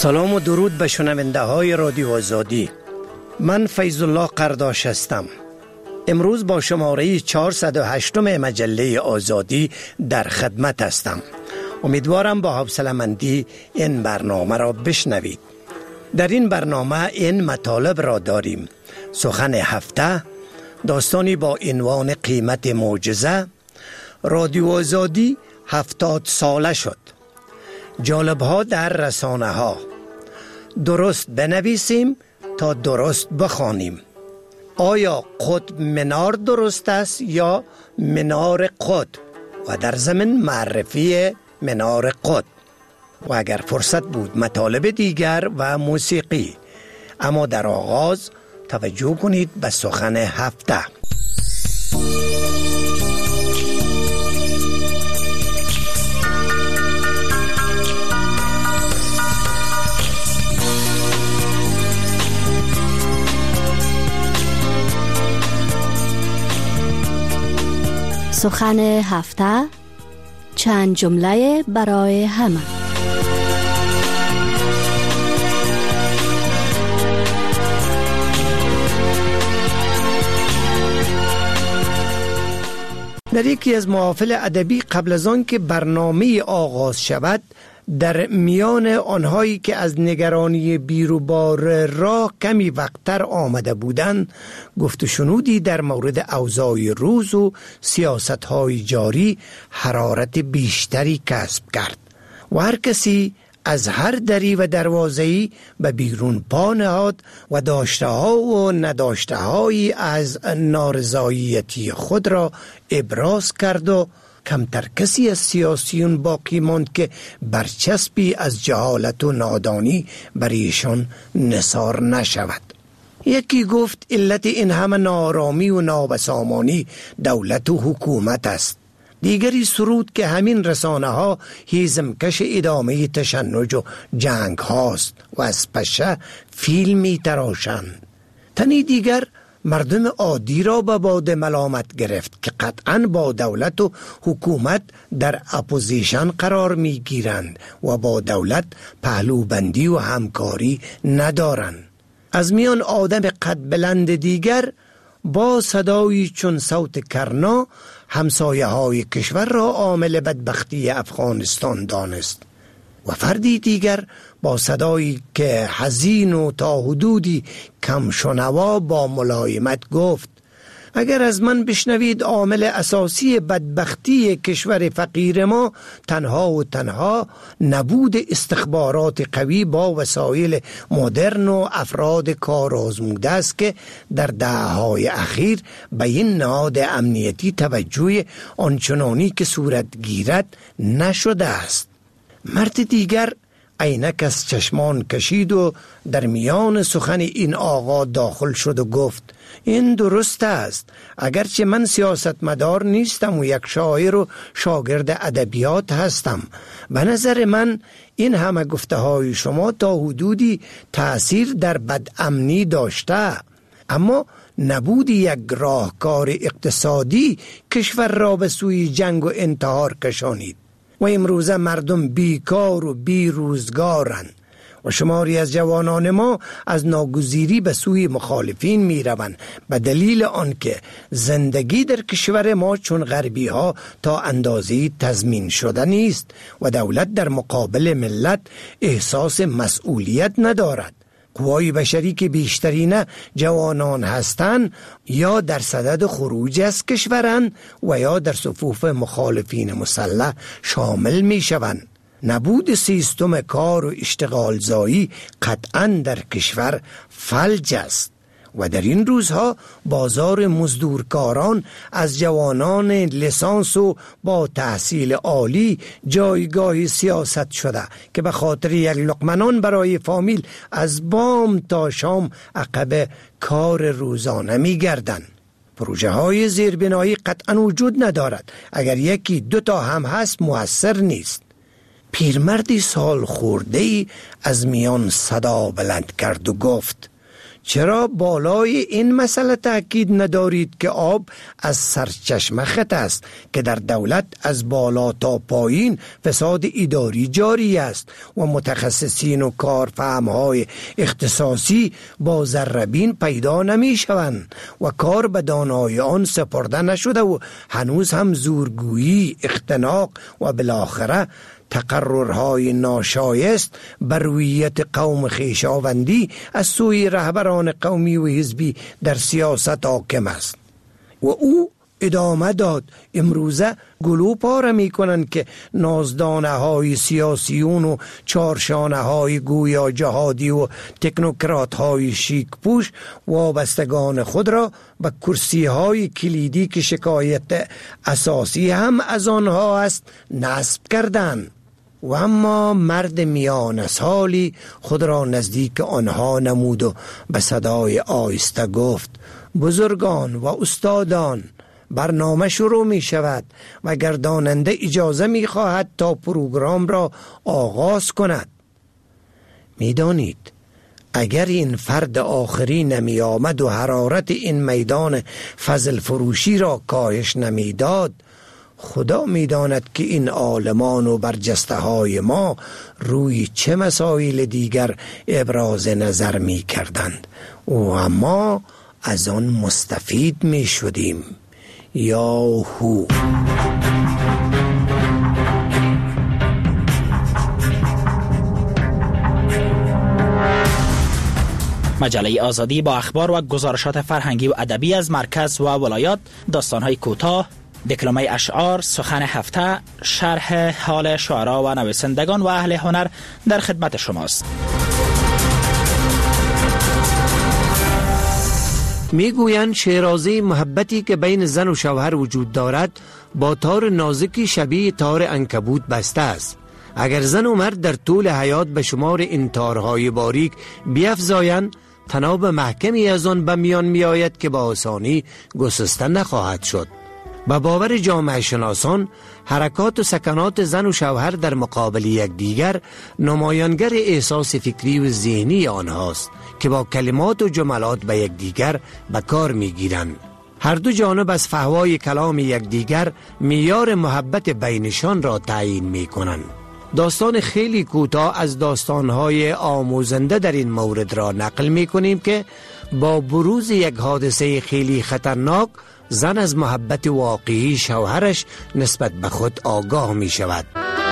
سلام و درود به شنونده های رادیو آزادی. من فیض الله قرداش هستم. امروز با شماره 408 مجله آزادی در خدمت هستم. امیدوارم با حوصله‌مندی این برنامه را بشنوید. در این برنامه این مطالب را داریم: سخن هفته، داستانی با عنوان قیمت معجزه، رادیو آزادی 70 ساله شد، جالب‌ها در رسانه ها، درست بنویسیم تا درست بخوانیم. آیا قطب منار درست است یا منار قطب؟ و در ضمن معرفی منار قطب. و اگر فرصت بود مطالب دیگر و موسیقی. اما در آغاز توجه کنید به سخن هفته. سخن هفته، چند جمله برای همه. در یکی از محافل ادبی قبل از آن که برنامه آغاز شود، در میان آنهایی که از نگرانی بیروبار راه کمی وقتر آمده بودند، گفت و شنودی در مورد اوضاع روز و سیاست‌های جاری حرارت بیشتری کسب کرد و هر کسی از هر دری و دروازه‌ای به بیرون پا نهاد و داشته‌ها و نداشته‌هایی از نارضایتی خود را ابراز کرد و کمتر کسی از سیاسیون باقی ماند که برچسبی از جهالت و نادانی برایشان نثار نشود. یکی گفت علت این همه نارامی و نابسامانی دولت و حکومت است. دیگری سرود که همین رسانه ها هیزمکش ادامه تشنج و جنگ هاست و از پشه فیلمی تراشند. تنی دیگر مردم عادی را به باد ملامت گرفت که قطعاً با دولت و حکومت در اپوزیشن قرار می گیرند و با دولت پهلوبندی و همکاری ندارند. از میان آدم قد بلند دیگر با صدایی چون صوت کرنا همسایه های کشور را عامل بدبختی افغانستان دانست و فردی دیگر با صدایی که حزین و تا حدودی کم شنوا با ملایمت گفت: اگر از من بشنوید عامل اساسی بدبختی کشور فقیر ما تنها و تنها نبود استخبارات قوی با وسایل مدرن و افراد کار آزموده است که در دهه‌های اخیر به این نهاد امنیتی توجه آنچنانی که صورت گیرد نشده است. مرد دیگر عینک از چشمان کشید و در میان سخن این آقا داخل شد و گفت: این درست است، اگرچه من سیاستمدار نیستم و یک شاعر و شاگرد ادبیات هستم. به نظر من این همه گفته های شما تا حدودی تأثیر در بدامنی داشته، اما نبود یک راهکار اقتصادی کشور را به سوی جنگ و انتحار کشانید و امروزه مردم بیکار و بیروزگارند و شماری از جوانان ما از ناگزیری به سوی مخالفین می روند به دلیل آنکه زندگی در کشور ما چون غربی ها تا اندازه‌ای تضمین شده نیست و دولت در مقابل ملت احساس مسئولیت ندارد. قوای بشری که بیشترین جوانان هستند یا در صدد خروج از کشورند و یا در صفوف مخالفین مسلح شامل می شوند. نبود سیستم کار و اشتغال زایی قطعاً در کشور فلج است و در این روزها بازار مزدورکاران از جوانان لیسانس و با تحصیل عالی جایگاه سیاست شده که به خاطر یک لقمه نان برای فامیل از بام تا شام عقب کار روزانه می گردند. پروژه های زیربنایی قطعاً وجود ندارد، اگر یکی دو تا هم هست مؤثر نیست. پیرمردی سال خورده‌ای از میان صدا بلند کرد و گفت: چرا بالای این مسئله تأکید ندارید که آب از سرچشمه خط است که در دولت از بالا تا پایین فساد اداری جاری است و متخصصین و کارفهمهای اختصاصی با ذره‌بین پیدا نمی شوند و کار به دانای آن سپرده نشده و هنوز هم زورگویی، اختناق و بالاخره تقررهای ناشایست بر رویت قوم خویشاوندی از سوی رهبران قومی و حزبی در سیاست حاکم است. و او ادامه داد: امروزه گلو پاره می کنند که نازدانه های سیاسیون و چارشانه های گویا جهادی و تکنوکرات های شیک پوش وابستگان خود را به کرسی های کلیدی که شکایت اساسی هم از آنها است نصب کردند. و اما مرد میان سالی خود را نزدیک آنها نمود و به صدای آهسته گفت: بزرگان و استادان، برنامه شروع می شود و گرداننده اجازه می خواهد تا پروگرام را آغاز کند. می دانید اگر این فرد آخری نمی آمد و حرارت این میدان فضل فروشی را کاهش نمی داد، خدا می داند که این عالمان و برجسته های ما روی چه مسائل دیگر ابراز نظر می کردند و ما از آن مستفید می شدیم. یاهو. مجله آزادی با اخبار و گزارشات فرهنگی و ادبی از مرکز و ولایات، داستان‌های کوتاه، دکلمه اشعار، سخن هفته، شرح حال شعرا و نویسندگان و اهل هنر در خدمت شماست. میگویند شیرازه محبتی که بین زن و شوهر وجود دارد با تار نازکی شبیه تار عنکبوت بسته است. اگر زن و مرد در طول حیات به شمار این تارهای باریک بیفزایند، تناب محکمی از آن به میان می آید که با آسانی گسسته نخواهد شد. به باور جامعه شناسان، حرکات و سکنات زن و شوهر در مقابل یکدیگر نمایانگر احساس فکری و ذهنی آنهاست که با کلمات و جملات به یکدیگر به کار میگیرند. هر دو جانب از فحوای کلام یکدیگر معیار محبت بینشان را تعیین میکنند. داستان خیلی کوتاه از داستانهای آموزنده در این مورد را نقل میکنیم که با بروز یک حادثه خیلی خطرناک، زن از محبت واقعی شوهرش نسبت به خود آگاه می شود.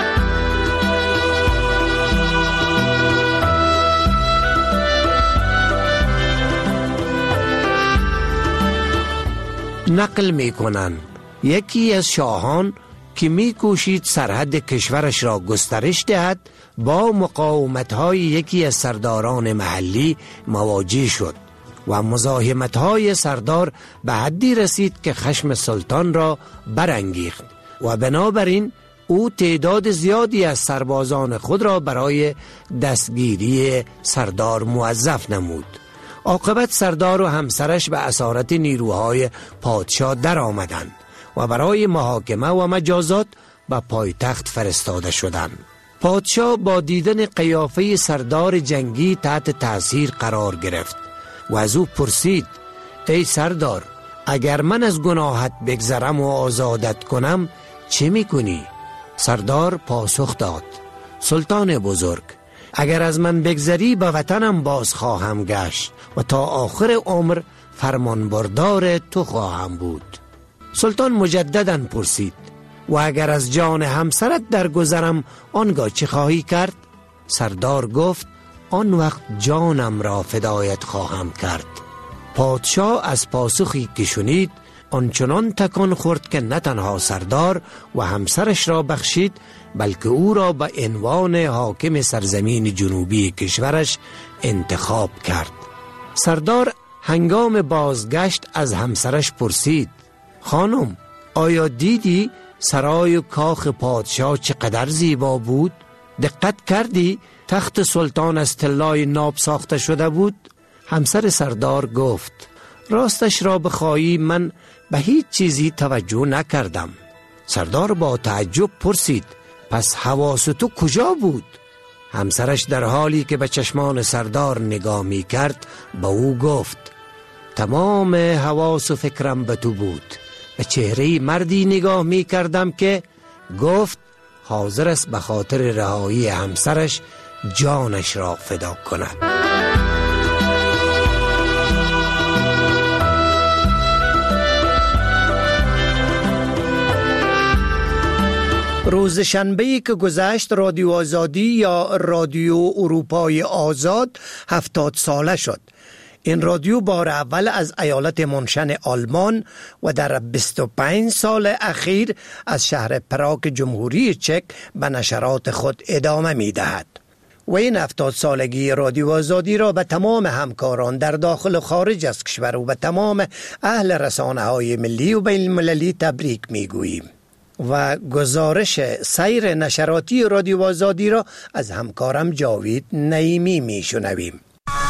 نقل می کنند یکی از شاهان که می کوشید سرحد کشورش را گسترش دهد، با مقاومت‌های یکی از سرداران محلی مواجه شد و مزاحمت‌های سردار به حدی رسید که خشم سلطان را برانگیخت و بنابراین او تعداد زیادی از سربازان خود را برای دستگیری سردار موظف نمود. عاقبت سردار و همسرش به اسارت نیروهای پادشاه در آمدند و برای محاکمه و مجازات به پایتخت فرستاده شدند. پادشاه با دیدن قیافه سردار جنگی تحت تاثیر قرار گرفت و از او پرسید: ای سردار، اگر من از گناهت بگذرم و آزادت کنم چه میکنی؟ سردار پاسخ داد: سلطان بزرگ، اگر از من بگذری به وطنم باز خواهم گشت و تا آخر عمر فرمانبردار تو خواهم بود. سلطان مجدداً پرسید: و اگر از جان همسرت درگذرم آنگاه چه خواهی کرد؟ سردار گفت: آن وقت جانم را فدایت خواهم کرد. پادشاه از پاسخی که شنید آنچنان تکان خورد که نه تنها سردار و همسرش را بخشید، بلکه او را به عنوان حاکم سرزمین جنوبی کشورش انتخاب کرد. سردار هنگام بازگشت از همسرش پرسید: خانم، آیا دیدی سرای و کاخ پادشاه چقدر زیبا بود؟ دقت کردی تخت سلطان از طلای ناب ساخته شده بود؟ همسر سردار گفت: راستش را بخواهی من به هیچ چیزی توجه نکردم. سردار با تعجب پرسید: پس حواس تو کجا بود؟ همسرش در حالی که به چشمان سردار نگاه می کرد به او گفت: تمام حواس و فکرم به تو بود. به چهره مردی نگاه می کردم که گفت حاضر است به خاطر رهایی همسرش جانش را فدا کند. روز شنبه‌ای که گذشت رادیو آزادی یا رادیو اروپای آزاد 70 ساله شد. این رادیو بار اول از ایالت منشن آلمان و در 25 سال اخیر از شهر پراگ جمهوری چک به نشرات خود ادامه می دهد. و این 70 سالگی رادیو آزادی را به تمام همکاران در داخل و خارج از کشور و به تمام اهل رسانه های ملی و بین المللی تبریک می گوییم. و گزارش سیر نشراتی رادیو آزادی را از همکارم جاوید نعیمی می شنویم.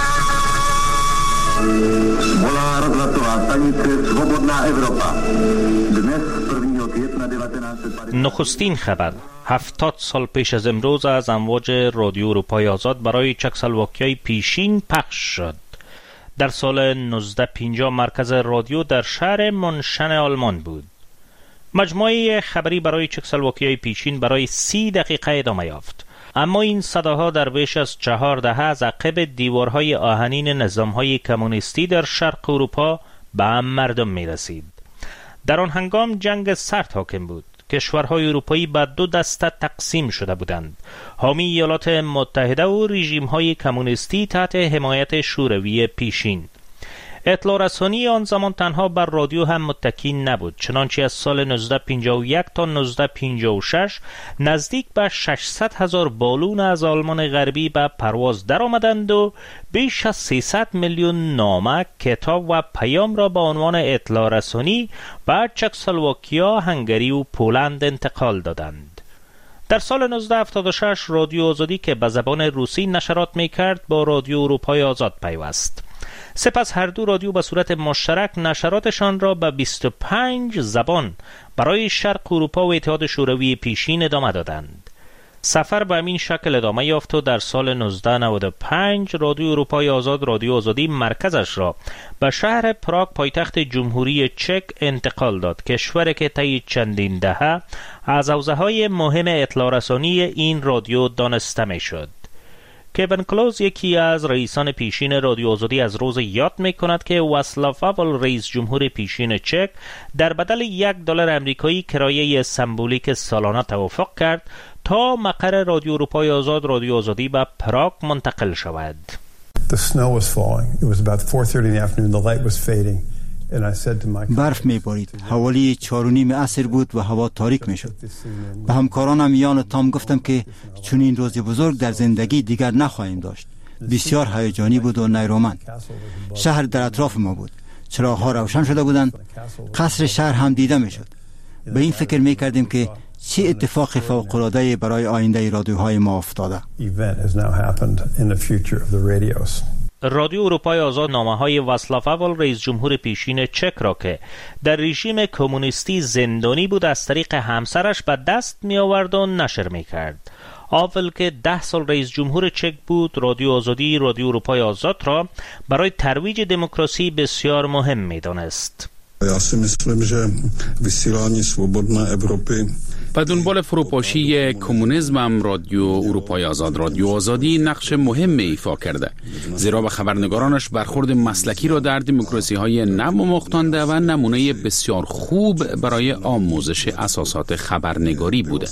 نخستین خبر: 70 سال پیش از امروز از امواج رادیو اروپای آزاد برای چکسلواکیای پیشین پخش شد. در سال 1950 مرکز رادیو در شهر منشن آلمان بود. مجموعه خبری برای چکسلواکیای پیشین برای 30 دقیقه ادامه یافت، اما این صداها در بیش از 4 دهه از عقب دیوارهای آهنین نظامهای کمونیستی در شرق اروپا به مردم می رسید. در آن هنگام جنگ سرد حاکم بود. کشورهای اروپایی به 2 دسته تقسیم شده بودند: حامی ایالات متحده و رژیم‌های کمونیستی تحت حمایت شوروی پیشین. اطلاع رسانی آن زمان تنها بر رادیو هم متکی نبود، چنانچه از سال 1951 تا 1956 نزدیک به 600,000 بالون از آلمان غربی به پرواز در آمدند و بیش از 300 میلیون نامه، کتاب و پیام را به عنوان اطلاع رسانی به چکسلواکیا، هنگری و پولند انتقال دادند. در سال 1976 رادیو آزادی که به زبان روسی نشرات می کرد با رادیو اروپای آزاد پیوست. سپس هر دو رادیو به صورت مشترک نشراتشان را به 25 زبان برای شرق اروپا و اتحاد شوروی پیشین ادامه دادند. سفر به همین شکل ادامه یافت و در سال 1995 رادیو اروپای آزاد رادیو آزادی مرکزش را به شهر پراگ پایتخت جمهوری چک انتقال داد، کشوری که طی چندین دهه از حوزه‌های مهم اطلاع رسانی این رادیو دانسته می‌شد. کوین کلوز، یکی از رئیسان پیشین رادیو آزادی، از روز یاد می‌کند که واصلاو هاول، رئیس جمهور پیشین چک، در بدل $1 امریکایی کرایه سمبولیک سالانه توافق کرد تا مقر رادیو اروپای آزاد رادیو آزادی به پراگ منتقل شود. برف می‌بارید. حوالی 4:30 عصر بود و هوا تاریک می‌شد. به همکارانم یان تام گفتم که چون این روز بزرگ در زندگی دیگر نخواهیم داشت. بسیار هیجانی بود و نیرومند. شهر در اطراف ما بود. چراغ‌ها روشن شده بودند. قصر شهر هم دیده می‌شد. به این فکر می‌کردیم که چه اتفاق فوق‌العاده‌ای برای آینده رادیوهای ما افتاده. رادیو اروپای آزاد نامه‌های واصلاو هاول، رئیس جمهور پیشین چک را که در رژیم کمونیستی زندانی بود از طریق همسرش به دست می آورد و نشر می کرد. هاول که 10 سال رئیس جمهور چک بود، رادیو آزادی رادیو اروپای آزاد را برای ترویج دموکراسی بسیار مهم می دانست. به دنبال فروپاشی کمونیسم رادیو اروپای آزاد رادیو آزادی نقش مهم ایفا کرده، زیرا به خبرنگارانش برخورد مسلکی را در دموکراسی های نو مختانده و نمونه بسیار خوب برای آموزش اساسات خبرنگاری بوده.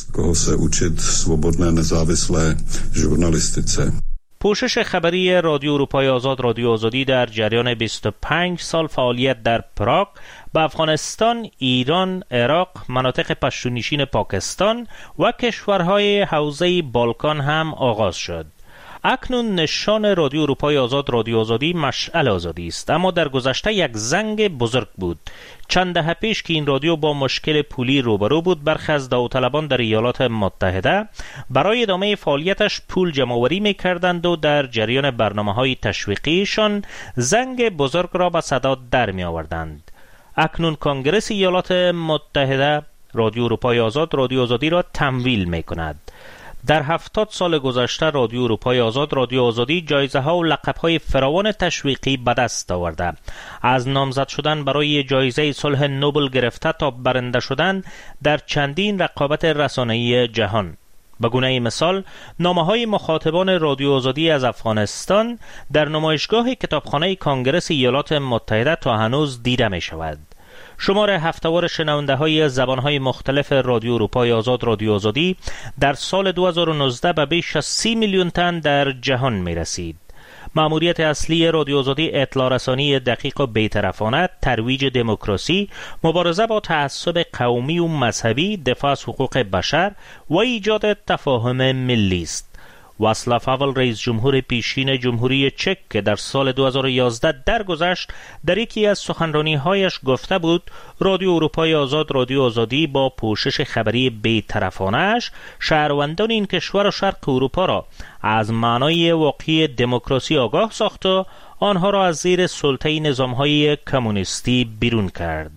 پوشش خبری رادیو اروپای آزاد رادیو آزادی در جریان 25 سال فعالیت در پراگ به افغانستان، ایران، عراق، مناطق پشتونشین پاکستان و کشورهای حوزه بالکان هم آغاز شد. اکنون نشان رادیو اروپای آزاد رادیو آزادی مشعل آزادی است، اما در گذشته یک زنگ بزرگ بود. چند دهه پیش که این رادیو با مشکل پولی روبرو بود، برخی از داوطلبان در ایالات متحده برای ادامه فعالیتش پول جمع‌آوری می‌کردند و در جریان برنامه‌های تشویقیشان زنگ بزرگ را به صدا در می‌آوردند. اکنون کنگره ایالات متحده رادیو اروپای آزاد رادیو آزادی را تمویل می‌کند. در 70 سال گذشته رادیو اروپای آزاد رادیو آزادی جایزه ها و لقب های فراوان تشویقی به دست آورده. از نامزد شدن برای جایزه صلح نوبل گرفته تا برنده شدن در چندین رقابت رسانه‌ای جهان. به گونه مثال نامه‌های مخاطبان رادیو آزادی از افغانستان در نمایشگاه کتابخانه کانگرس ایالات متحده تا هنوز دیده می شود. شمار هفته‌وار شنونده‌های زبان‌های مختلف رادیو اروپای آزاد رادیو آزادی در سال 2019 به بیش از 30 میلیون تن در جهان می‌رسید. مأموریت اصلی رادیو آزادی اطلاع رسانی دقیق و بی‌طرفانه، ترویج دموکراسی، مبارزه با تعصب قومی و مذهبی، دفاع از حقوق بشر و ایجاد تفاهم ملی است. واصلاو هاول رئیس جمهور پیشین جمهوری چک که در سال 2011 درگذشت در یکی از سخنرانی‌هایش گفته بود رادیو اروپای آزاد رادیو آزادی با پوشش خبری بی‌طرفانه‌اش شهروندان این کشور و شرق اروپا را از معنای واقعی دموکراسی آگاه ساخت و آنها را از زیر سلطه نظام‌های کمونیستی بیرون کرد.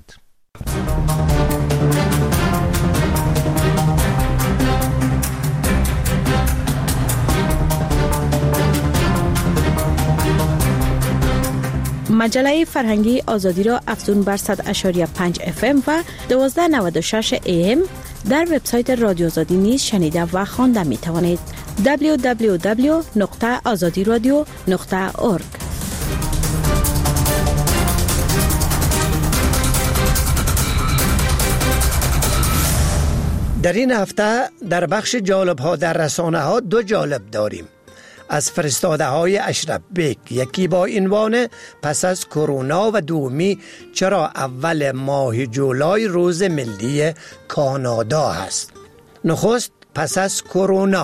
مجله فرهنگی آزادی را افزون بر 100.5 FM و 1296 AM در وبسایت رادیو آزادی نیز شنیده و خوانده می توانید. www.azadiradio.org. در این هفته در بخش جالب ها در رسانه ها دو جالب داریم. از فرستاده های اشرف بیگ، یکی با عنوان پس از کرونا و دومی چرا اول ماه جولای روز ملی کانادا هست. نخست پس از کرونا.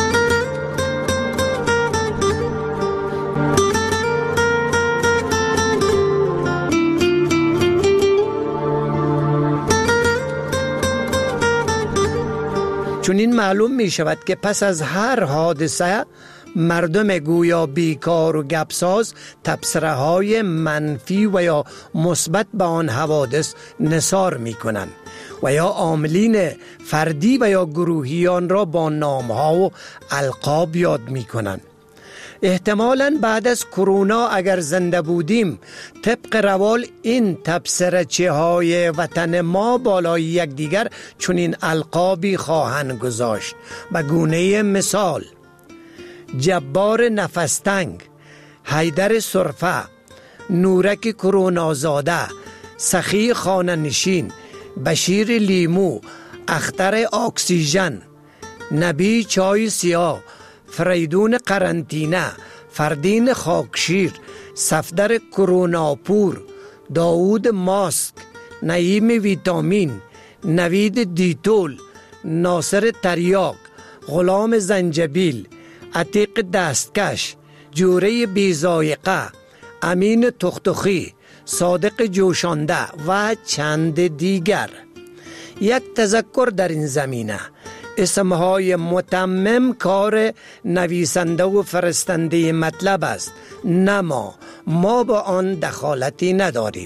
چون این معلوم می شود که پس از هر حادثه مردم گویا بیکار و گپساز تبصره های منفی و یا مثبت به آن حوادث نثار می کنند و یا عاملین فردی و یا گروهیان را با نامها و القاب یاد می کنند. احتمالاً بعد از کرونا اگر زنده بودیم طبق روال این تبصره‌چی های وطن ما بالای یکدیگر چون این القابی خواهند گذاشت. به گونه مثال جبار نفستنگ، حیدر سرفه، نورک کرونازاده، سخی خانه نشین، بشیر لیمو، اختر اکسیژن، نبی چای سیاه، فریدون قرنطینه، فردین خاکشیر، صفدر کروناپور، داود ماسک، نعیم ویتامین، نوید دیتول، ناصر تریاک، غلام زنجبیل، عتیق دستکش، جوره بیزایقه، امین تختخی، صادق جوشانده و چند دیگر. یک تذکر در این زمینه: اسمهای متمم کار نویسنده و فرستنده مطلب است، نه ما با آن دخالتی نداریم.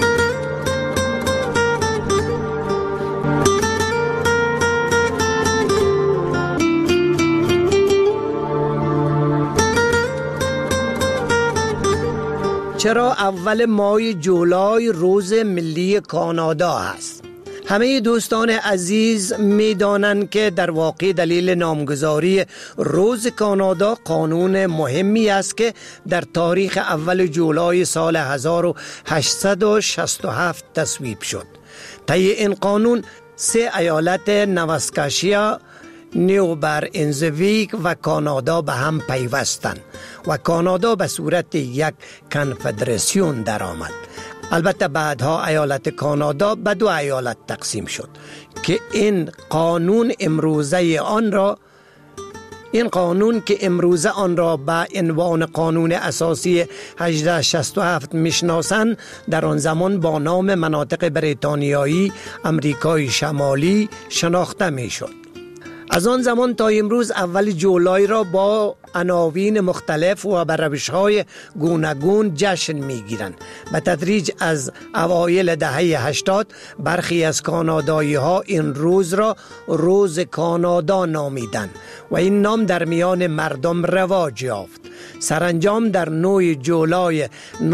چرا اول ماه جولای روز ملی کانادا هست؟ همه دوستان عزیز می دانند که در واقع دلیل نامگذاری روز کانادا قانون مهمی است که در تاریخ اول جولای سال 1867 تصویب شد. طی این قانون 3 ایالت نواسکاشیا، نیو برنزویک و کانادا به هم پیوستند و کانادا به صورت یک کنفدراسیون درآمد. البته بعدها ایالت کانادا به 2 ایالت تقسیم شد که این قانون که امروزه آن را به عنوان قانون اساسی 1867 میشناسند در آن زمان با نام مناطق بریتانیایی امریکای شمالی شناخته میشد. از آن زمان تا امروز اول جولای را با عناوین مختلف و به روش‌های گوناگون جشن می‌گیرند. به تدریج از اوایل دهه 80 برخی از کانادایی‌ها این روز را روز کانادا نامیدند و این نام در میان مردم رواج یافت. سرانجام در 9 جولای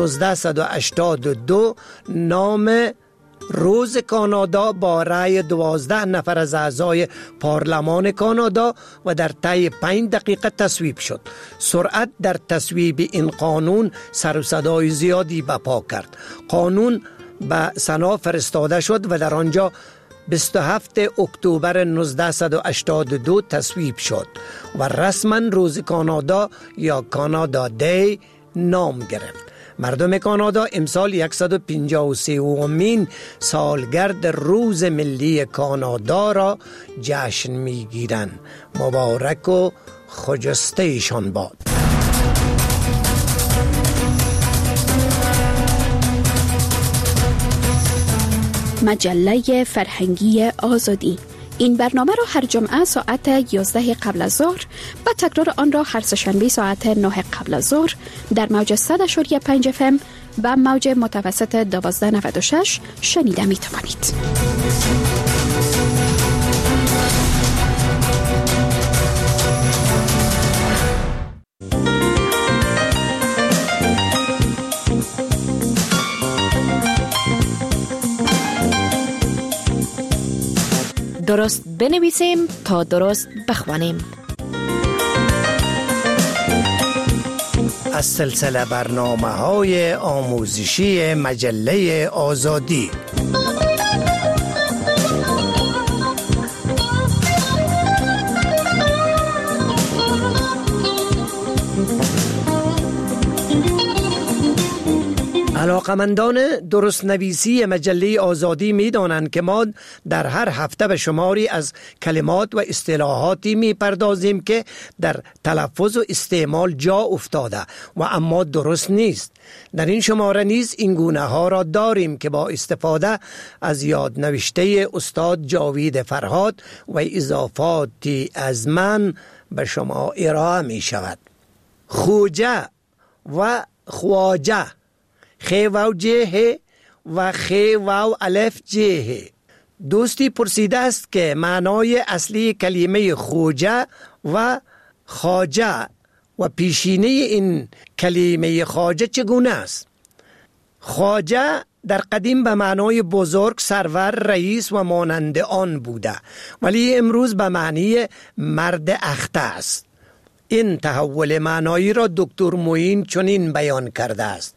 1982 نام روز کانادا با رأی 12 نفر از اعضای پارلمان کانادا و در طی 5 دقیقه تصویب شد. سرعت در تصویب این قانون سر و صدای زیادی برپا کرد. قانون به سنا فرستاده شد و در آنجا 27 اکتبر 1982 تصویب شد و رسما روز کانادا یا کانادا دی نام گرفت. مردم کانادا امسال 153مین سالگرد روز ملی کانادا را جشن می‌گیرند. مبارک و خجسته ایشان باد. مجله فرهنگی آزادی. این برنامه را هر جمعه ساعت 11 قبل از ظهر و تکرار آن را هر سه‌شنبه ساعت 9 قبل از ظهر در موج 100.5 FM و موج متوسط 1296 شنیده می توانید. درست بنویسیم تا درست بخوانیم. از سلسله برنامه‌های آموزشی مجله آزادی. علاقمندان درست نویسی مجله آزادی می دانند که ما در هر هفته به شماری از کلمات و اصطلاحاتی می پردازیم که در تلفظ و استعمال جا افتاده و اما درست نیست. در این شماره نیز این گونه ها را داریم که با استفاده از یادنوشته استاد جاوید فرهاد و اضافاتی از من به شما ارائه می شود. خوجه و خواجه، خی واو جه و خی واو الف جه. دوستی پرسیده است که معنای اصلی کلمه خوجه و خواجه و پیشینه این کلمه خواجه چگونه است؟ خواجه در قدیم به معنای بزرگ، سرور، رئیس و مانند آن بوده، ولی امروز به معنی مرد اخته است. این تحول معنایی را دکتر معین چنین بیان کرده است: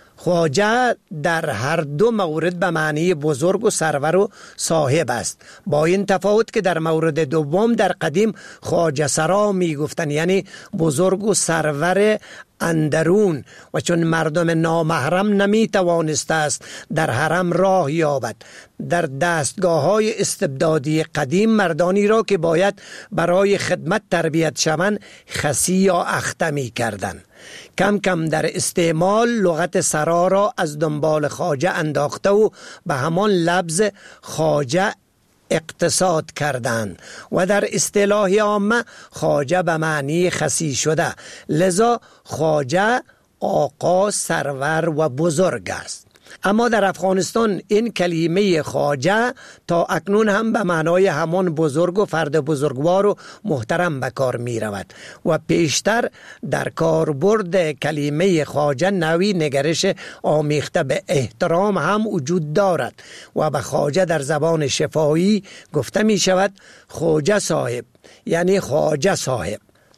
خواجه در هر دو مورد به معنی بزرگ و سرور و صاحب است، با این تفاوت که در مورد دوم در قدیم خواجه سرا می گفتن، یعنی بزرگ و سرور اندرون، و چون مردم نامحرم نمی توانسته است در حرم راه یابد، در دستگاه های استبدادی قدیم مردانی را که باید برای خدمت تربیت شوند خسی یا اخته می کردند. کم کم در استعمال لغت سرا را از دنبال خواجه انداخته و به همان لفظ خواجه اقتصاد کردند و در اصطلاح عامه خواجه به معنی خسی شده، لذا خواجه آقا، سرور و بزرگ است. اما در افغانستان این کلمه خواجه تا اکنون هم به معنای همان بزرگ و فرد بزرگوار و محترم به کار می رود و پیشتر در کاربرد کلمه خواجه نوعی نگرش آمیخته به احترام هم وجود دارد و به خواجه در زبان شفاهی گفته می شود خواجه صاحب، یعنی خواجه صاحب.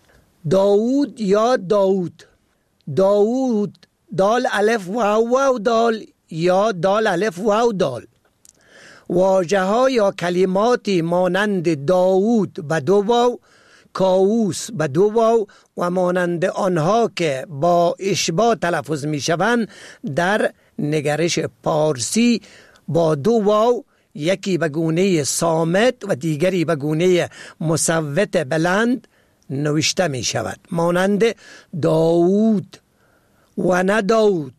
داوود یا داوود، داوود دال الف واو دال یا دال الف واو دال. واژه ها یا کلماتی مانند داوود به دو واو، کاووس به دو واو و مانند آنها که با اشباع تلفظ می شوند در نگرش پارسی با دو واو، یکی به گونه صامت و دیگری به گونه مصوت بلند نوشته می شود، مانند داوود و نه داوود،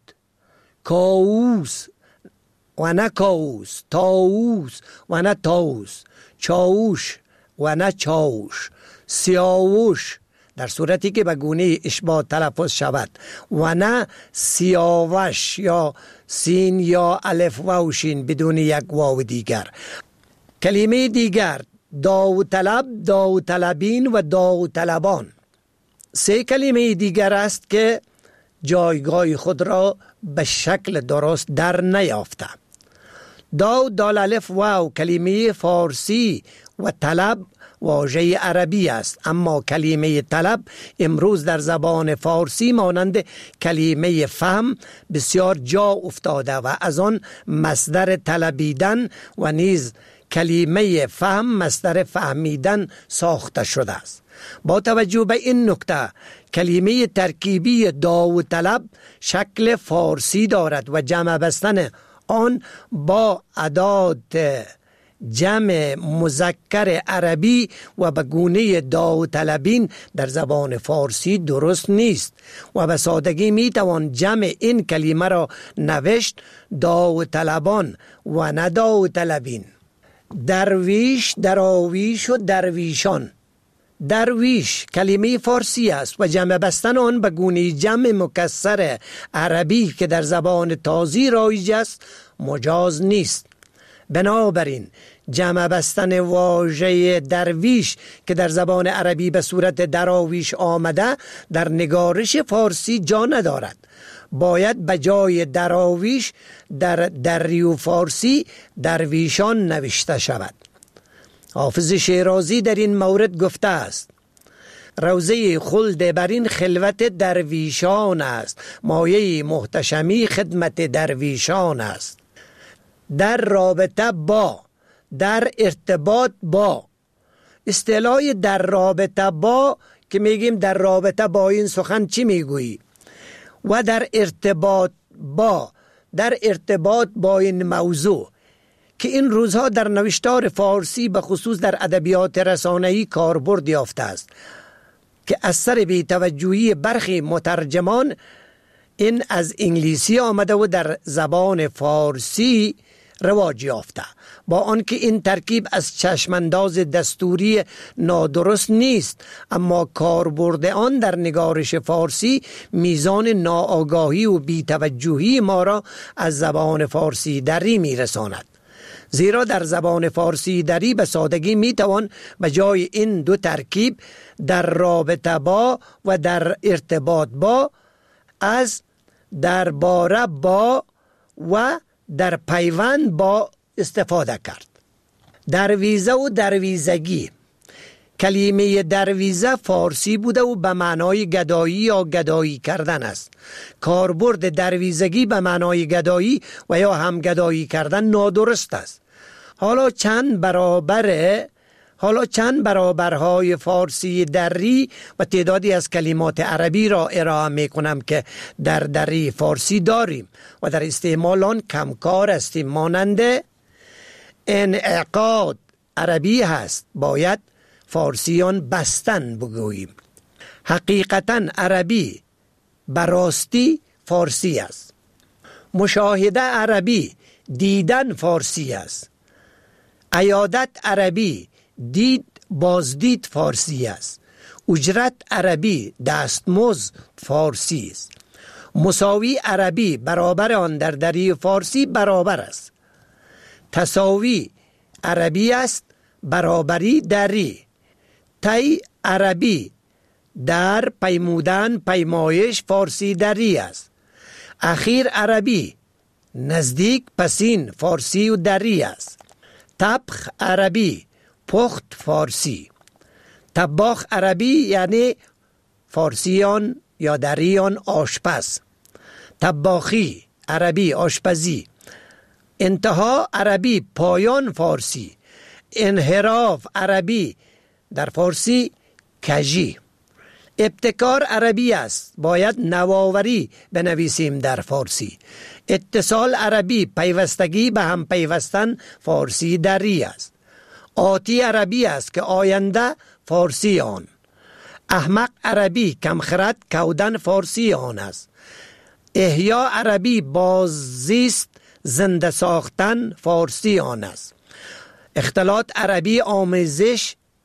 کاووس و نه کاووس، تاووس و نه تاووس، چاووش و نه چاوش. سیاوش در صورتی که به گونه اشباع تلفظ شود و نه سیاوش یا سین یا الف و شین بدون یک واو دیگر. کلمه دیگر داوطلب، داوطلبین و داوطلبان 3 کلمه دیگر است که جایگاه خود را به شکل درست در نیافته. دال الف واو کلمه فارسی و طلب واژه عربی است، اما کلمه طلب امروز در زبان فارسی مانند کلمه فهم بسیار جا افتاده و از آن مصدر طلبیدن و نیز کلمه فهم مصدر فهمیدن ساخته شده است. با توجه به این نکته کلمه ترکیبی داوطلب شکل فارسی دارد و جمع بستن آن با ادات جمع مذکر عربی و به گونه داوطلبین در زبان فارسی درست نیست و به سادگی می توان جمع این کلمه را نوشت داوطلبان و نه داوطلبین. درویش، دراویش و درویشان. درویش کلمه فارسی است و جمع بستن آن به گونه جمع مکسر عربی که در زبان تازی رایج است مجاز نیست. بنابراین جمع بستن واژه درویش که در زبان عربی به صورت دراویش آمده در نگارش فارسی جا ندارد. باید به جای دراویش در دریو فارسی درویشان نوشته شود. حافظ شیرازی در این مورد گفته است: روضه خلد بر این خلوت درویشان است، مایه محتشمی خدمت درویشان است. در رابطه با، در ارتباط با. اصطلاح در رابطه با که میگیم در رابطه با این سخن چی میگویی، و در ارتباط با، در ارتباط با این موضوع که این روزها در نوشتار فارسی به خصوص در ادبیات رسانه‌ای کاربرد یافته است که اثر بی‌توجهی برخی مترجمان این از انگلیسی آمده و در زبان فارسی رواج یافته، با آنکه این ترکیب از چشمانداز دستوری نادرست نیست، اما کاربرد آن در نگارش فارسی میزان ناآگاهی و بی‌توجهی ما را از زبان فارسی دری میرساند. زیرا در زبان فارسی دری به سادگی میتوان به جای این دو ترکیب در رابطه با و در ارتباط با از درباره با و در پیوند با استفاده کرد. درویزه و درویزگی. کلمه درویزه فارسی بوده و به معنای گدایی یا گدایی کردن است. کاربرد درویزگی به معنای گدایی و یا هم گدایی کردن نادرست است. حالا چند برابرهای فارسی دری و تعدادی از کلمات عربی را ارائه می کنم که در دری فارسی داریم و در استعمال آن کمکار هستیم. مانند انعقاد عربی هست، باید فارسیان بستن بگوییم. حقیقتا عربی براستی فارسی است. مشاهده عربی دیدن فارسی است. عیادت عربی دید بازدید فارسی است. اجرت عربی دستمزد فارسی است. مساوی عربی برابر آن در دری فارسی برابر است. تساوی عربی است، برابری دری. تی عربی در، پیمودن، پیمایش فارسی دری است. اخیر عربی نزدیک، پسین فارسی و دری است. طبخ عربی پخت فارسی. طباخ عربی یعنی فارسیان یا دریان آشپز. طباخی عربی آشپزی. انتها عربی پایان فارسی. انحراف عربی در فارسی کجی. ابتکار عربی است، باید نوآوری بنویسیم در فارسی. اتصال عربی پیوستگی به هم پیوستن فارسی دری است. آتی عربی است که آینده فارسی آن. احمق عربی کمخرد کودن فارسی آن است. احیا عربی باززیست زنده ساختن فارسی آن است. اختلاط عربی آمیزش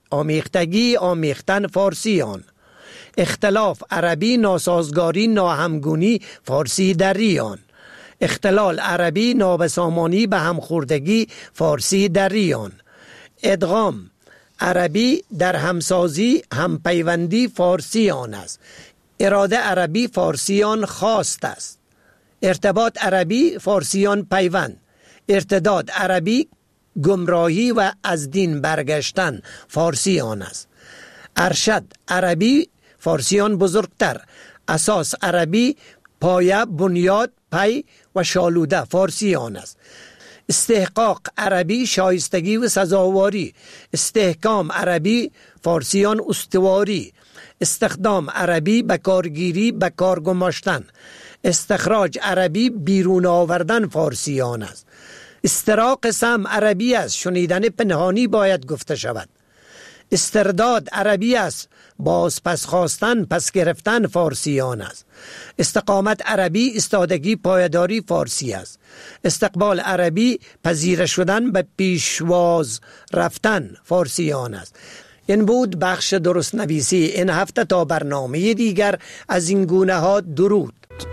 آمیختگی آمیختن فارسیان. اختلاف عربی ناسازگاری ناهمگونی فارسی دریان. اختلال عربی نابسامانی به همخوردگی فارسی دریان. ادغام عربی در همسازی همپیوندی فارسیان است. اراده عربی فارسیان خواست است. ارتباط عربی فارسیان پیوند. ارتداد عربی گمراهی و از دین برگشتن فارسیان است. ارشد عربی فارسیان بزرگتر. اساس عربی پایه، بنیاد، پی و شالوده فارسیان است. استحقاق عربی شایستگی و سزاواری. استحکام عربی فارسیان استواری. استخدام عربی بکارگیری، بکار گماشتن. استخراج عربی بیرون آوردن فارسیان است. استراق سمع عربی است، شنیدن پنهانی باید گفته شود. استرداد عربی است، باز پس خواستن، پس گرفتن فارسیان است. استقامت عربی استادگی، پایداری فارسی است. استقبال عربی پذیره شدن، به پیشواز رفتن فارسیان است. این بود بخش درست نویسی این هفته. تا برنامه دیگر از این گونه ها درود.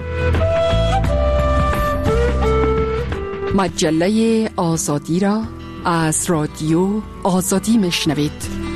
مجله آزادی را از رادیو آزادی میشنوید.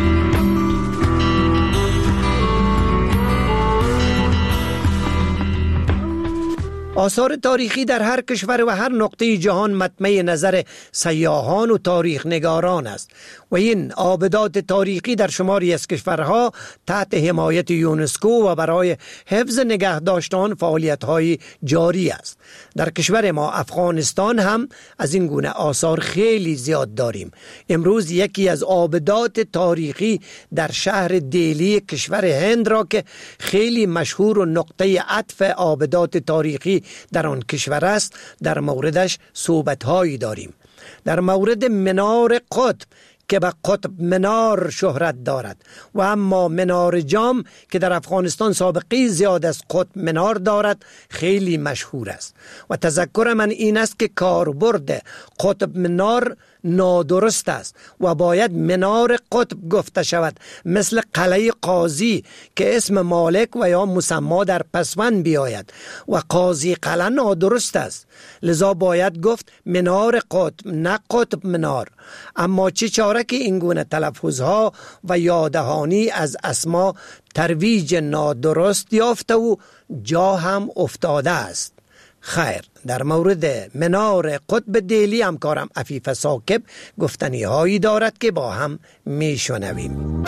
آثار تاریخی در هر کشور و هر نقطه جهان مطمع نظر سیاحان و تاریخ نگاران است و این آبدات تاریخی در شماری از کشورها تحت حمایت یونسکو و برای حفظ نگهداشت آن فعالیت‌های جاری است. در کشور ما افغانستان هم از این گونه آثار خیلی زیاد داریم. امروز یکی از آبدات تاریخی در شهر دیلی کشور هند را که خیلی مشهور و نقطه عطف آبدات تاریخی در آن کشور است، در موردش صحبت‌هایی داریم. در مورد منار قطب که به قطب منار شهرت دارد و اما منار جام که در افغانستان سابقه زیاد از قطب منار دارد خیلی مشهور است. و تذکر من این است که کاربرد قطب منار نادرست است و باید منار قطب گفته شود، مثل قلعه قاضی که اسم مالک و یا مسما در پسوند بیاید و قاضی قلعه نادرست است، لذا باید گفت منار قطب نه قطب منار. اما چه چاره که این گونه تلفظها و یادهانی از اسما ترویج نادرست یافته و جا هم افتاده است. خیر، در مورد منار قطب دیلی همکارم عفیف ثاقب گفتنی هایی دارد که با هم می شنویم.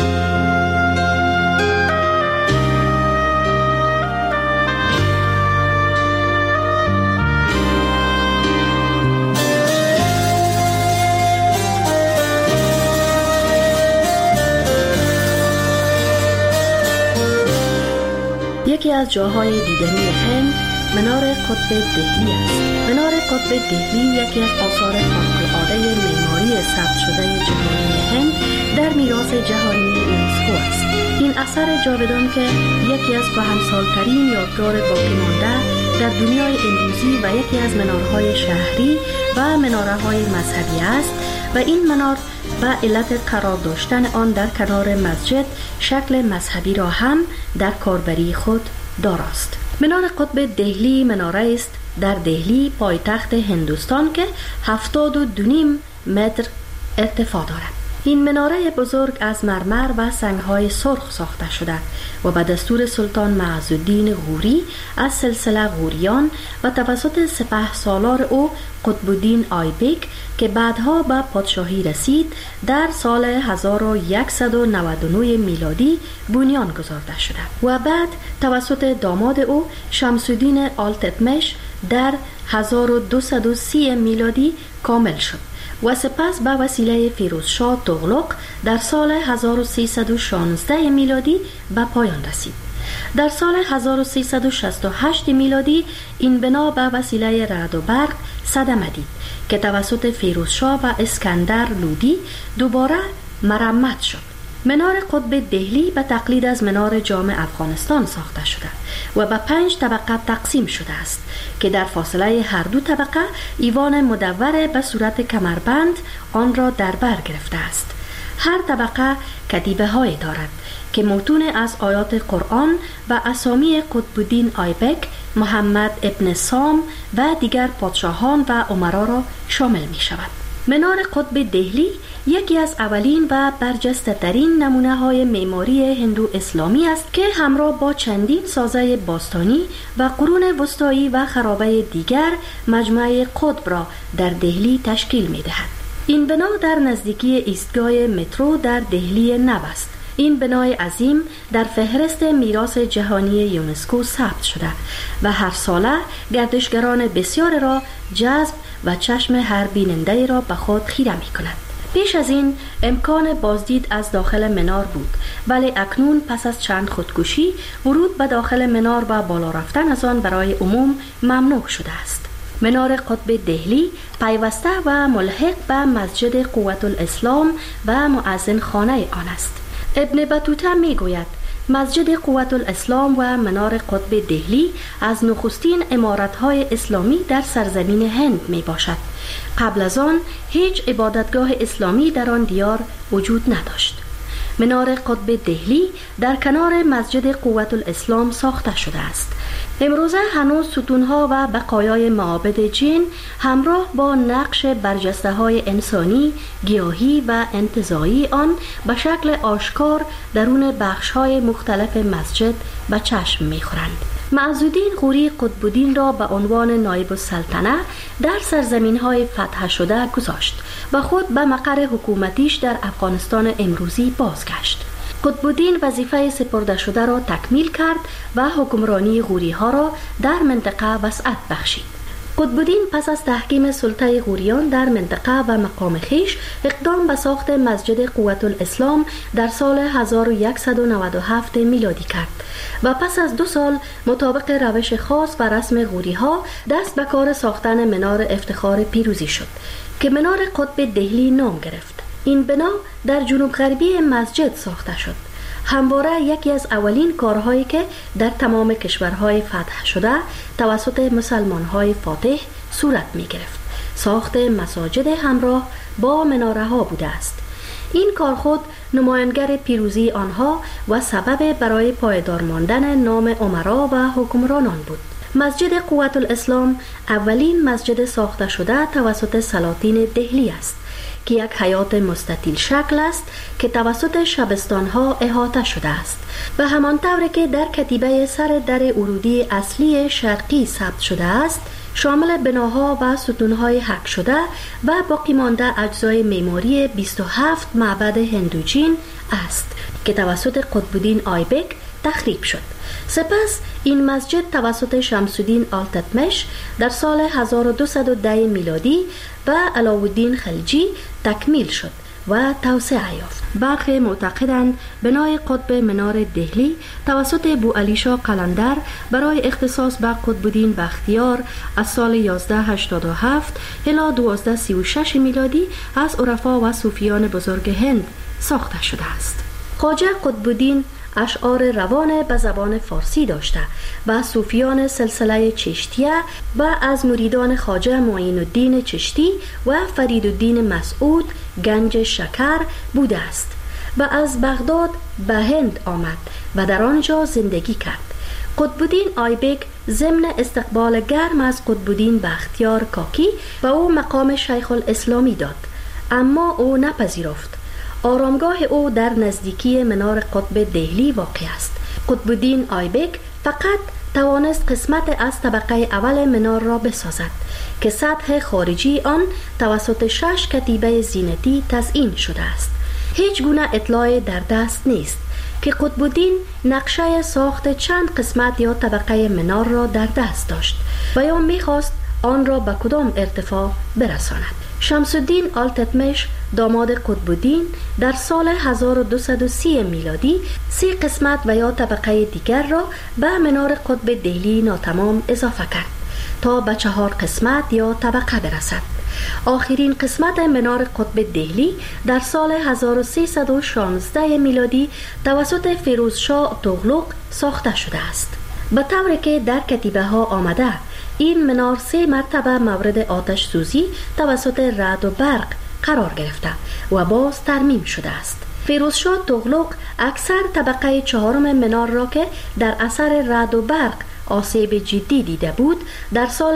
یکی از جاهای دیدنی هند منار قطب دهلی است. منار قطب دهلی یکی از آثار خارق‌العاده معماری ثبت شده جهانی هند در میراث جهانی یونسکو است. این اثر جاودان که یکی از کهنسال‌ترین یادگار باقی مانده در دنیای امروزی و یکی از منارهای شهری و مناره‌های مذهبی است و این منار به علت قرار داشتن آن در کنار مسجد شکل مذهبی را هم در کاربری خود دارست. منار قطب دهلی مناره است در دهلی پایتخت هندوستان که 72.5 متر ارتفاع دارد. این مناره بزرگ از مرمر و سنگ‌های سرخ ساخته شده و به دستور سلطان معزالدین غوری از سلسله غوریان و توسط سپهسالار او قطب‌الدین آیبک که بعدها به پادشاهی رسید در سال 1199 میلادی بنیان گذارده شده و بعد توسط داماد او شمس‌الدین آلتتمش در 1230 میلادی کامل شد و سپس به وسیله فیروزشاه تغلق در سال 1316 میلادی به پایان رسید. در سال 1368 میلادی این بنا به وسیله رعد و برق صدمه دید که توسط فیروزشاه و اسکندر لودی دوباره مرمت شد. منار قطب دهلی به تقلید از منار جام افغانستان ساخته شده و به 5 طبقه تقسیم شده است که در فاصله هر دو طبقه ایوان مدور به صورت کمربند آن را در بر گرفته است. هر طبقه کتیبه های دارد که متون از آیات قرآن و اسامی قطب‌الدین آیبک، محمد ابن سام و دیگر پادشاهان و امرا را شامل می شود. منار قطب دهلی یکی از اولین و برجسته ترین نمونه های معماری هندو اسلامی است که همراه با چندین سازه باستانی و قرون وسطایی و خرابه دیگر مجمع قطب را در دهلی تشکیل می دهد. این بنا در نزدیکی ایستگاه مترو در دهلی نو است. این بنای عظیم در فهرست میراث جهانی یونسکو ثبت شده و هر ساله گردشگران بسیار را جذب و چشم هر بیننده را به خود خیره می کند. پیش از این امکان بازدید از داخل منار بود، ولی اکنون پس از چند خودکشی ورود به داخل منار و بالا رفتن از آن برای عموم ممنوع شده است. منار قطب دهلی پیوسته و ملحق به مسجد قوت الاسلام و مؤذن خانه آن است. ابن بطوطه می گوید مسجد قوت الاسلام و منار قطب دهلی از نخستین عمارت‌های اسلامی در سرزمین هند می باشد. قبل از آن هیچ عبادتگاه اسلامی در آن دیار وجود نداشت. منار قطب دهلی در کنار مسجد قوت الاسلام ساخته شده است. امروزه هنوز ستونها و بقایای معابد جین همراه با نقش برجسته های انسانی، گیاهی و انتزاعی آن به شکل آشکار درون بخش های مختلف مسجد به چشم می‌خورند. معزالدین غوری قطب‌الدین را به عنوان نایب السلطنه در سرزمین های فتح شده گذاشت و خود به مقر حکومتیش در افغانستان امروزی بازگشت. قطب‌الدین وظیفه سپرده شده را تکمیل کرد و حکمرانی غوری ها را در منطقه وسعت بخشید. قطب‌الدین پس از تحکیم سلطه غوریان در منطقه و مقام خیش اقدام به ساخت مسجد قوت الاسلام در سال 1197 میلادی کرد و پس از 2 سال مطابق روش خاص و رسم غوری ها دست به کار ساختن منار افتخار پیروزی شد که منار قطب دهلی نام گرفت. این بنا در جنوب غربی مسجد ساخته شد. همواره یکی از اولین کارهایی که در تمام کشورهای فتح شده توسط مسلمانهای فاتح صورت می گرفت ساخت مساجد همراه با مناره ها بوده است. این کار خود نمایانگر پیروزی آنها و سبب برای پایدار ماندن نام امرا و حکمرانان بود. مسجد قوت الاسلام اولین مسجد ساخته شده توسط سلاطین دهلی است که یک حیات مستطیل شکل است که توسط شبستانها احاطه شده است و همانطور که در کتیبه سر در ورودی اصلی شرقی ثبت شده است شامل بناها و ستونهای حک شده و باقی مانده اجزای معماری 27 معبد هندوجین است که توسط قطب‌الدین آیبک تخریب شد. سپس این مسجد توسط شمس‌الدین آلتتمش در سال 1210 میلادی و علاءالدین خلجی تکمیل شد و توسعه یافت. برخی معتقدند بنای قطب منار دهلی توسط بوعلی شاه قلندر برای اختصاص به قطب‌الدین بختیار از سال 1187 الی 1236 میلادی از عرفا و صوفیان بزرگ هند ساخته شده است. خواجه قطب‌الدین اشعار روان به زبان فارسی داشته و صوفیان سلسله چشتیه و از مریدان خواجه معین الدین چشتی و فریدالدین مسعود گنج شکر بوده است و از بغداد به هند آمد و در آنجا زندگی کرد. قطب‌الدین آیبک ضمن استقبال گرم از قطب‌الدین بختیار کاکی و او مقام شیخ الاسلامی داد، اما او نپذیرفت. آرامگاه او در نزدیکی منار قطب دهلی واقع است. قطب‌الدین آیبک فقط توانست قسمت از طبقه اول منار را بسازد که سطح خارجی آن توسط 6 کتیبه زینتی تزیین شده است. هیچ گونه اطلاع در دست نیست که قطب‌الدین نقشه ساخت چند قسمت یا طبقه منار را در دست داشت و یا می‌خواست آن را به کدام ارتفاع برساند. شمس‌الدین آلتتمش داماد قطب‌الدین در سال 1230 میلادی 3 قسمت و یا طبقه دیگر را به منار قطب دهلی ناتمام اضافه کرد تا به 4 قسمت یا طبقه برسد. آخرین قسمت منار قطب دهلی در سال 1316 میلادی توسط فیروزشاه تغلق ساخته شده است. به طوری که در کتیبه ها آمده این منار 3 مرتبه مورد آتش سوزی توسط رعد و برق قرار گرفته و باز ترمیم شده است. فیروزشاه تغلق اکثر طبقه چهارم منار را که در اثر رعد و برق آسیب جدی دیده بود در سال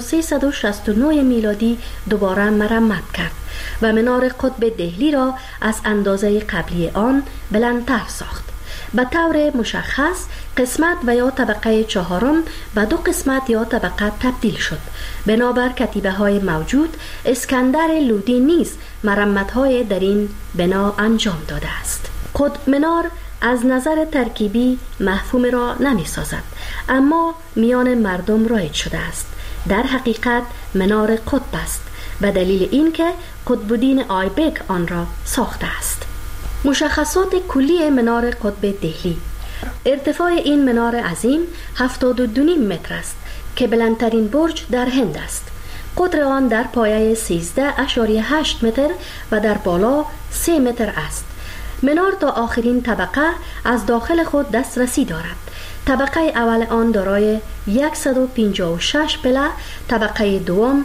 1369 میلادی دوباره مرمت کرد و منار قطب دهلی را از اندازه قبلی آن بلندتر ساخت. به طور مشخص قسمت و یا طبقه چهارم به دو قسمت یا طبقه تبدیل شد. بنابر کتیبه های موجود اسکندر لودی نیز مرمت های در این بنا انجام داده است. قطب منار از نظر ترکیبی مفهوم را نمی سازد، اما میان مردم رایج شده است. در حقیقت منار قطب است به دلیل اینکه قطب‌الدین آیبک آن را ساخته است. مشخصات کلی منار قطب دهلی: ارتفاع این منار عظیم 72.5 متر است که بلندترین برج در هند است. قطر آن در پایه 13.8 متر و در بالا 3 متر است. منار تا آخرین طبقه از داخل خود دسترسی دارد. طبقه اول آن دارای 156 پله، طبقه دوم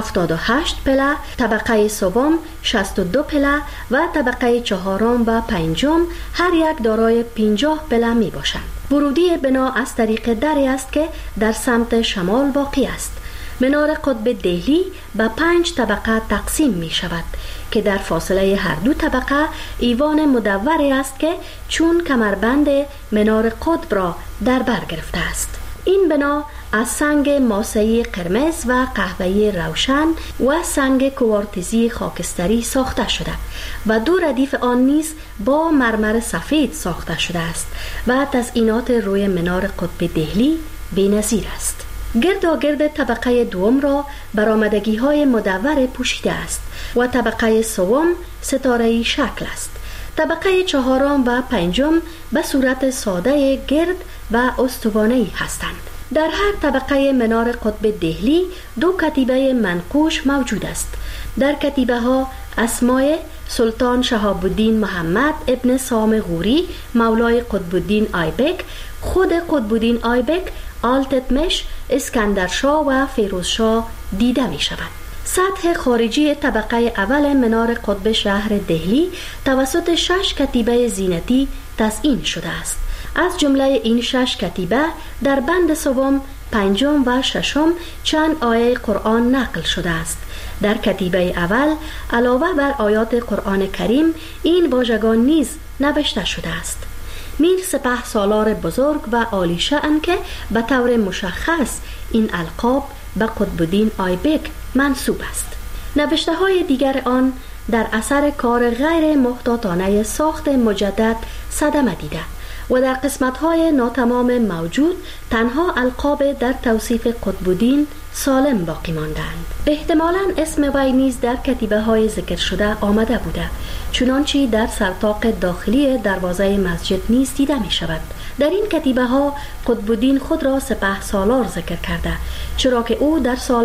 78 پله، طبقه سوم 62 پله و طبقه چهارم و پنجم هر یک دارای 50 پله می باشند. ورودی بنا از طریق دری است که در سمت شمال واقع است. منار قطب دهلی به 5 طبقه تقسیم می شود که در فاصله هر دو طبقه ایوان مدوری است که چون کمربند منار قطب را در بر گرفته است. این بنا از سنگ ماسه‌ای قرمز و قهوه‌ای روشن و سنگ کوارتزی خاکستری ساخته شده و دو ردیف آن نیز با مرمر سفید ساخته شده است و تزئینات روی منار قطب دهلی بی‌نظیر است. گرداگرد طبقه دوم را برآمدگی های مدور پوشیده است و طبقه سوم ستاره‌ای شکل است. طبقه چهارم و پنجم به صورت ساده گرد و استوانه‌ای هستند. در هر طبقه منار قطب دهلی دو کتیبه منقوش موجود است. در کتیبه ها اسمای سلطان شهاب الدین محمد ابن سام غوری مولای قطب‌الدین آیبک، خود قطب‌الدین آیبک، آلتتمش، اسکندرشاه و فیروزشاه دیده می شود. سطح خارجی طبقه اول منار قطب شهر دهلی توسط 6 کتیبه زینتی تزئین شده است. از جمله این 6 کتیبه در بند سوم، پنجم و ششم چند آیه قرآن نقل شده است. در کتیبه اول علاوه بر آیات قرآن کریم این واژگان نیز نوشته شده است: میر سپه سالار بزرگ و عالی شأن که به طور مشخص این القاب به قطب‌الدین آیبک منسوب است. نوشته های دیگر آن در اثر کار غیر محتاطانه ساخت مجدد صدمه دیده و در قسمت های ناتمام موجود تنها القاب در توصیف قطب‌الدین سالم باقی ماندند. احتمالاً اسم وی نیز در کتیبه های ذکر شده آمده بوده، چنانچه در سرطاق داخلی دروازه مسجد نیز دیده می شود. در این کتیبه ها قطب‌الدین خود را سپه سالار ذکر کرده، چرا که او در سال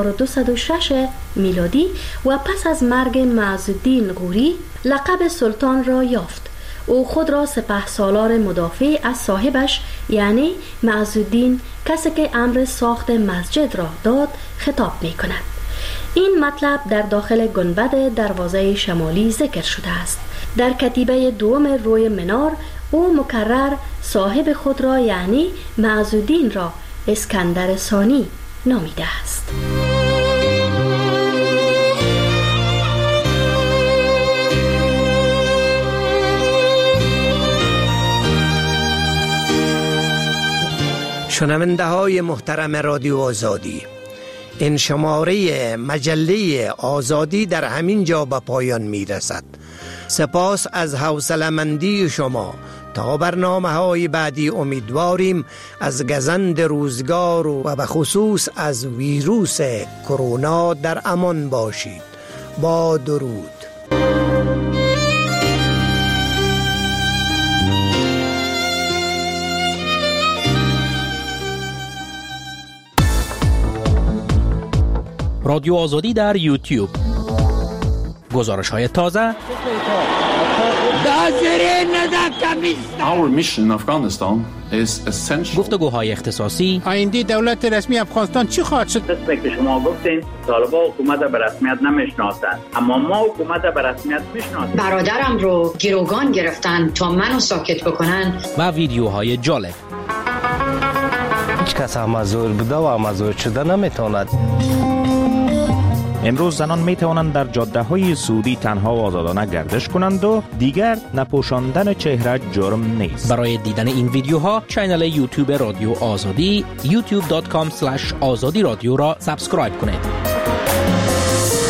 1206 میلادی و پس از مرگ معزالدین غوری لقب سلطان را یافت. او خود را سپه سالار مدافع از صاحبش یعنی معزالدین، کسی که امر ساخت مسجد را داد، خطاب می کند. این مطلب در داخل گنبد دروازه شمالی ذکر شده است. در کتیبه دوم روی منار او مکرر صاحب خود را یعنی معزالدین را اسکندر ثانی نامیده است. شنونده های محترم رادیو آزادی، این شماره مجله آزادی در همین جا به پایان می رسد. سپاس از حوصله‌مندی شما. تا برنامه‌های بعدی امیدواریم از گزند روزگار و به خصوص از ویروس کرونا در امان باشید. با درود. رادیو آزادی در یوتیوب. گزارش‌های تازه، Our mission in Afghanistan is essential. گفتگوهای اختصاصی. آینده دولت رسمی افغانستان چی خواهد شد؟ قسمی که شما گفتین طالبان حکومت به رسمیت نمیشناسند، اما ما حکومت به رسمیت میشناسیم. برادرم رو گروگان گرفتن تا منو ساکت بکنن. و ویدیوهای جالب. هیچ کس مزور بوده و مزور شده نمیتواند. امروز زنان می توانند در جاده های سعودی تنها و آزادانه گردش کنند و دیگر نپوشاندن چهره جرم نیست. برای دیدن این ویدیوها کانال یوتیوب رادیو آزادی youtube.com/azadi radio را سابسکرایب کنید.